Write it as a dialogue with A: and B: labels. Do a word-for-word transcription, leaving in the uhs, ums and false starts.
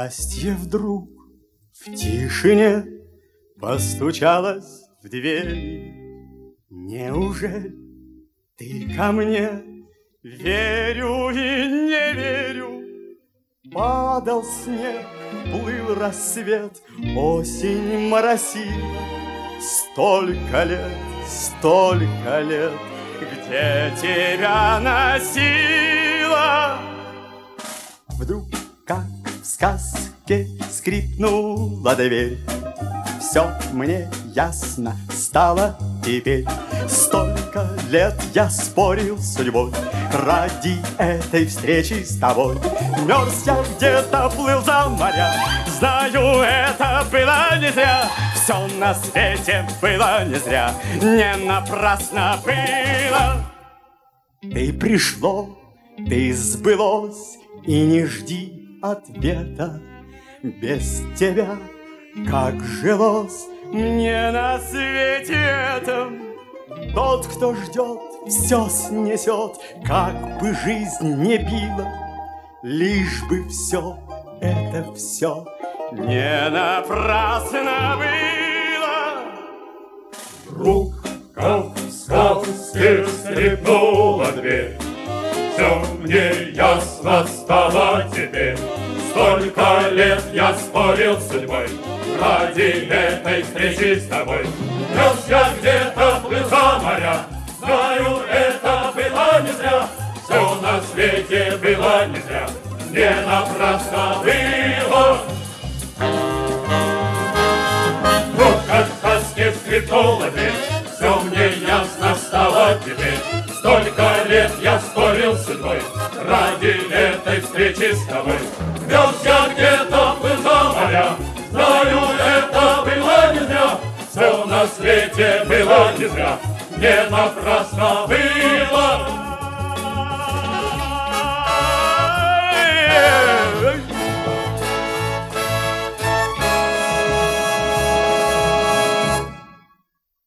A: Счастье вдруг в тишине постучалось в дверь. Неужели ты ко мне? Верю и не верю. Падал снег, плыл рассвет, осень моросила. Столько лет, столько лет, где тебя носила? Вдруг, как в сказке, скрипнула дверь. Все мне ясно стало теперь. Столько лет я спорил с судьбой ради этой встречи с тобой. Мерз я где-то, плыл за моря. Знаю, это было не зря. Все на свете было не зря. Не напрасно было. Ты пришло, ты сбылось, и не жди ответа. Без тебя как жилось мне на свете этом. Тот, кто ждет, все снесет, как бы жизнь не била, лишь бы все, это все не напрасно было.
B: Вдруг, как в сказке, скрипнула дверь. Все мне ясно стало теперь. Столько лет я спорил с судьбой ради этой встречи с тобой. Нес я где-то, плыл за моря. Знаю, это было не зря. Все на свете было не зря. Не напрасно было. Вот как в сказке скрипнула дверь. Все мне ясно стало теперь. Столько лет я спорил с судьбой ради этой встречи с тобой. Вез я где-то, плыл за моря. Знаю, это было не зря. Все на свете было не зря. Не напрасно было.